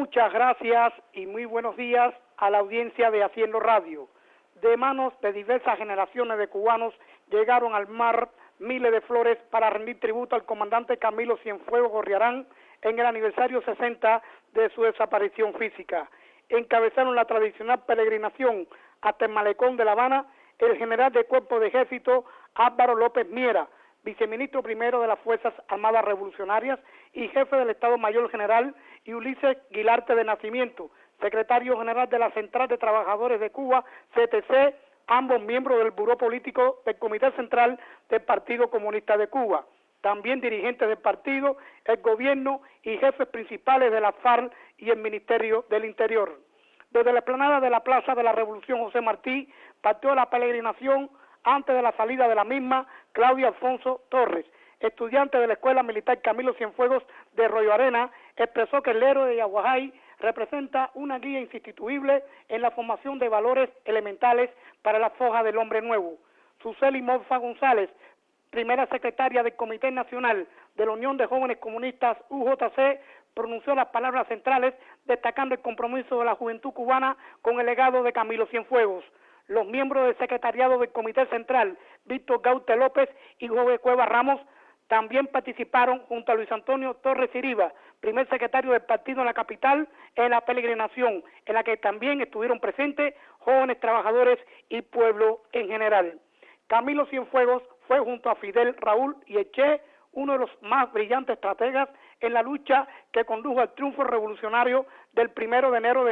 Muchas gracias y muy buenos días a la audiencia de Haciendo Radio. De manos de diversas generaciones de cubanos llegaron al mar miles de flores para rendir tributo al comandante Camilo Cienfuegos Gorriarán en el aniversario 60 de su desaparición física. Encabezaron la tradicional peregrinación hasta el malecón de La Habana el general de Cuerpo de Ejército Álvaro López Miera, viceministro primero de las Fuerzas Armadas Revolucionarias y jefe del Estado Mayor General, y Ulises Guilarte de Nacimiento, secretario general de la Central de Trabajadores de Cuba, CTC, ambos miembros del Buró Político del Comité Central del Partido Comunista de Cuba. También dirigentes del partido, el gobierno y jefes principales de la FARC y el Ministerio del Interior. Desde la explanada de la Plaza de la Revolución José Martí partió la peregrinación. Antes de la salida de la misma, Claudio Alfonso Torres, estudiante de la Escuela Militar Camilo Cienfuegos de Arroyo Arena, expresó que el héroe de Yaguajay representa una guía insustituible en la formación de valores elementales para la forja del hombre nuevo. Suseli Morfa González, primera secretaria del Comité Nacional de la Unión de Jóvenes Comunistas UJC, pronunció las palabras centrales destacando el compromiso de la juventud cubana con el legado de Camilo Cienfuegos. Los miembros del secretariado del Comité Central, Víctor Gaute López y Jorge Cueva Ramos, también participaron junto a Luis Antonio Torres Iriba, primer secretario del partido en la capital, en la peregrinación, en la que también estuvieron presentes jóvenes trabajadores y pueblo en general. Camilo Cienfuegos fue junto a Fidel, Raúl y Eché uno de los más brillantes estrategas en la lucha que condujo al triunfo revolucionario del 1 de enero de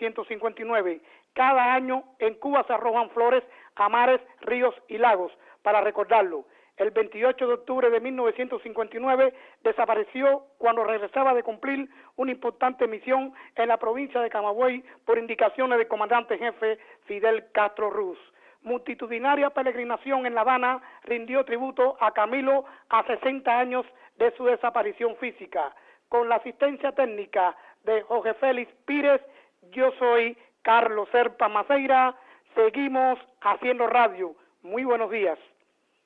1959. Cada año en Cuba se arrojan flores a mares, ríos y lagos para recordarlo. El 28 de octubre de 1959 desapareció cuando regresaba de cumplir una importante misión en la provincia de Camagüey por indicaciones del comandante jefe Fidel Castro Ruz. Multitudinaria peregrinación en La Habana rindió tributo a Camilo a 60 años de su desaparición física. Con la asistencia técnica de Jorge Félix Pírez, yo soy Carlos Serpa Maceira. Seguimos haciendo radio. Muy buenos días.